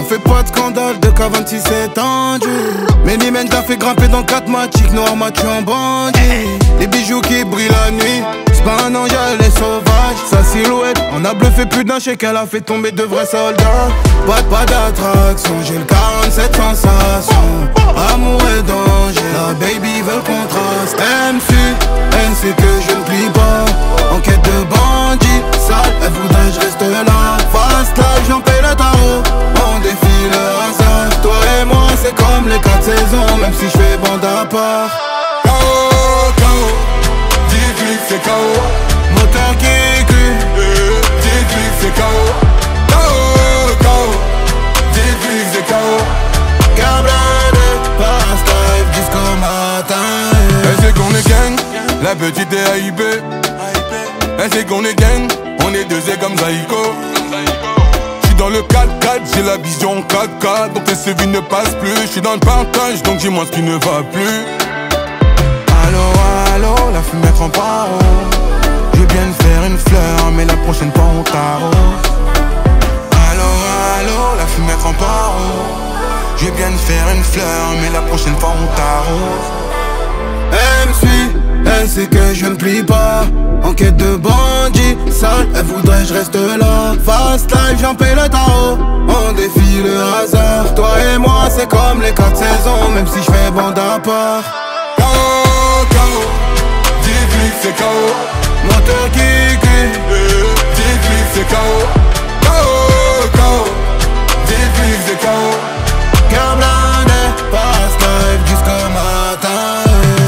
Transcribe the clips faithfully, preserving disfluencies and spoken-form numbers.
On fait pas de scandale de K vingt-six étendu. Many men t'a fait grimper dans quatre matiques noir match en bandit. Les bijoux qui brillent la nuit, c'est pas un ange, elle est sauvage. Sa silhouette, on a bluffé plus d'un chèque, elle a fait tomber de vrais soldats. Pas, pas d'attraction, j'ai le quarante-sept sensation. Amour et danger, la baby veut le contraste. M C, elle sait que je ne plie pas. En quête de bandit, sale, elle voudrait que je reste là. Fast life, j'en paie le tarot. On défie le hasard. Toi et moi, c'est comme les quatre saisons, même si je fais bande à part. K O, K O, dis-lui que c'est K O. Moteur qui crie, dis-lui que c'est K O. K O, K O, dis-lui que c'est K O. car blindé, fast life jusqu'au matin. Elle sait qu'on est gang, la petite est A I B. Elle sait qu'on est gang, on est deux et comme Zaïko. J'suis dans le quatre quatre, j'ai la vision quatre K. Donc tes C V ne passent plus, j'suis dans le partage, donc dis-moi ce qui ne va plus. Allo, allo, la fumette en paro. Je vais bien te faire une fleur, mais la prochaine fois on t'arrose. Allo, allo, la fumette en paro. Je vais bien te faire une fleur, mais la prochaine fois on t'arrose. Elle me suit, elle sait que je ne plie pas. En quête de bandit, sale, elle voudrait que je reste là. Fast life, j'en paie le tarot. On défie le hasard. Toi et moi, c'est comme les quatre saisons, même si je fais bande à part. K O, K O, dis-lui que c'est K O. Moteur qui crie, dis-lui que c'est K O. K O, K O, dis-lui que c'est K O. car blindé, fast life jusqu'au matin.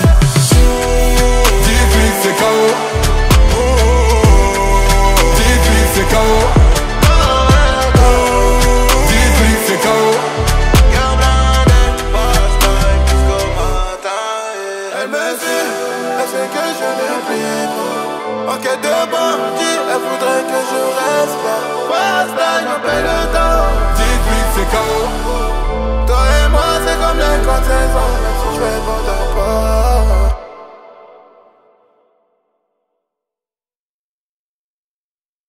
Dis-lui que c'est K O. Dis-lui que c'est K O. Dis-lui que c'est K O. car blindé, fast life jusqu'au matin. Elle me suit, elle sait que je ne plie pas. En quête de bandit, elle voudrait que je reste là. Fast life, j'en paie le temps.